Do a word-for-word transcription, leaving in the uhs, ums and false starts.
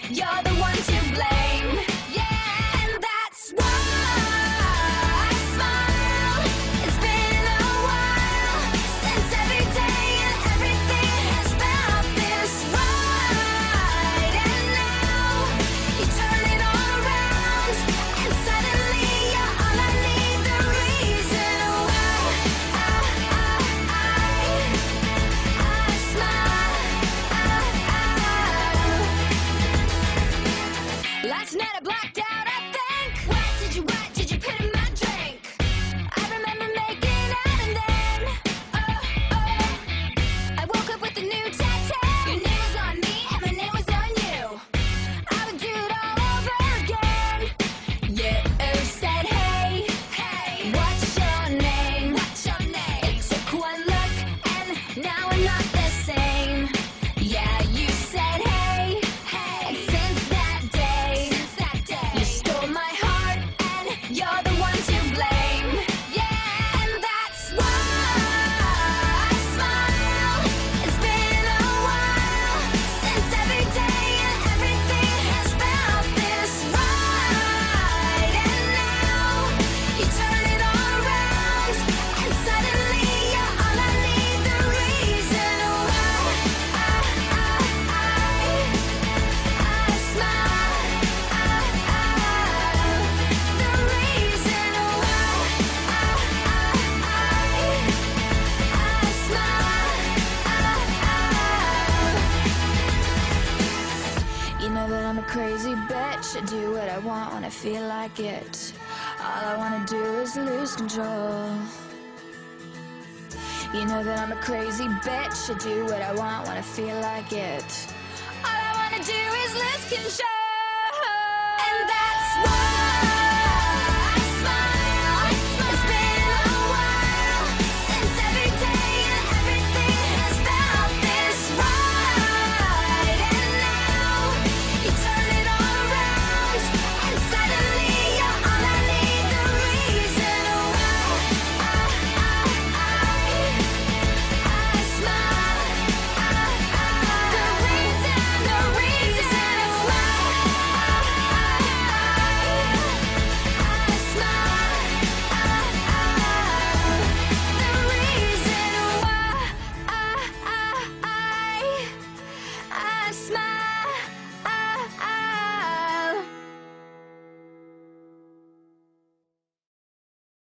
you're the one to blame. Yeah, and that's why I smile. It's been a while since every day and everything has felt this right. And now you turn it all around, and suddenly you're all I need. The reason why I, I, I, I smile. Last night I blacked out, I think. What did you, what did you put in my drink? I remember making out and then, oh, oh, I woke up with a new tattoo. Your name was on me and my name was on you. I would do it all over again. You said, hey, hey, what's your name? What's your name? It took one look and now we're not the same. Yeah, you said, hey, hey, and since that day, since that day, you stole my heart and you're the one to blame. Yeah, and that's why I smile. It's been a while since every day and everything has felt this right. And now you turn it all around, and suddenly you're all I need. The reason why I, I, I, I smile. The reason why I, I, I smile. You know that I'm a crazy bitch. I do what I want when I feel like it. All I wanna do is lose control. You know that I'm a crazy bitch. I do what I want when I feel like it. All I wanna do is lose control. And that's why I smile. It's been a while since every day and everything has felt this right. And now you turn it all around, and suddenly you're all I need. The reason why I, I, I, I smile. The reason, the reason why I smile. The reason why I, I, I, I smile.